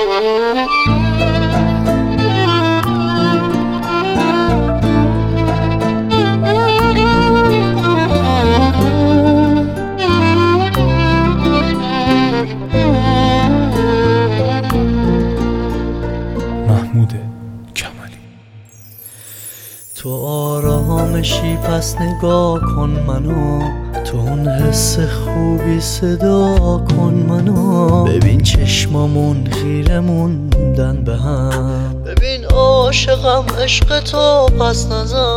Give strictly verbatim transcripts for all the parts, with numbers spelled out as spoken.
تو آرامشی پس نگاه کن منو، تو اون حس خوبی صدا کن منو. ببین چشمامون خیره موندن به هم، ببین عاشقم عشق تو پس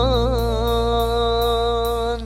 نزن.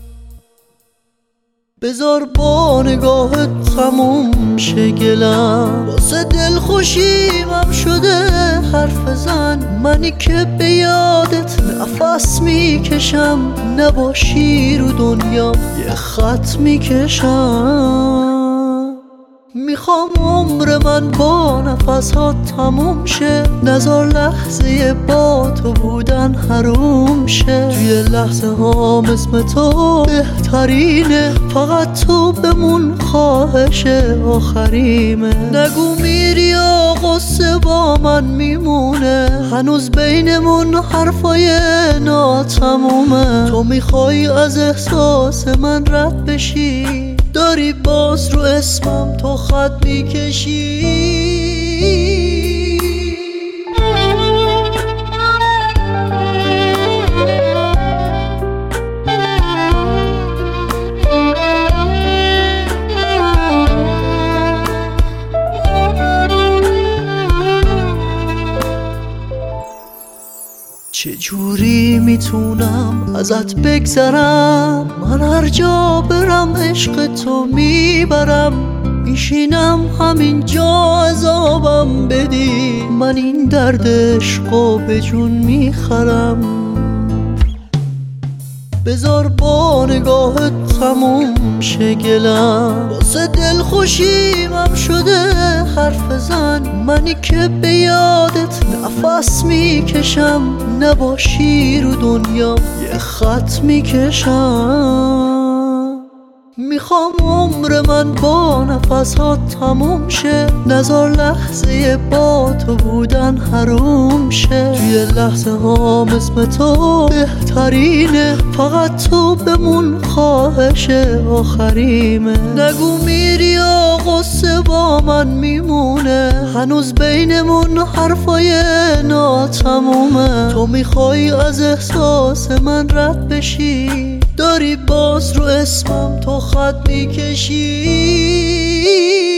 بذار با نگاهت تموم شه گلم، واسه دل خوشیمم شده حرف زن. منی که به یادت نفس میکشم، نباشی رو دنیا یه خط میکشم. میخوام عمر من با نفس ها تموم شه، نزار لحظه با تو بودن حروم شه. توی لحظه ها اسم تو بهترینه، فقط تو بمون خواهش آخریمه. نگو میری یا قصه با من میمونه، هنوز بینمون حرفای ناتمومه. تو میخوای از احساس من رد بشی، داری باز رو اسمم تو خط میکشی. چجوری میتونم ازت بگذرم؟ من هر جا برم عشق تو میبرم، میشینم همینجا عذابم بدی. من این درد عشقو به جون میخرم. بذار با نگاهت تموم شه گلم، واسه دل خوشیمم شده حرف زن. منی که به یادت نفس میکشم، نباشی رو دنیا یه خط میکشم. میخوام عمر من با نفس ها تموم شه، نزار لحظه با تو بودن حروم شه. توی لحظه ها اسم تو بهترینه، فقط تو بمون خواهش آخریمه. نگو میری یا قصه با من میمونه، هنوز بینمون حرفای ناتمومه. تو میخوای از احساس من رد بشی، داری باز رو اسمم تو خط میکشی.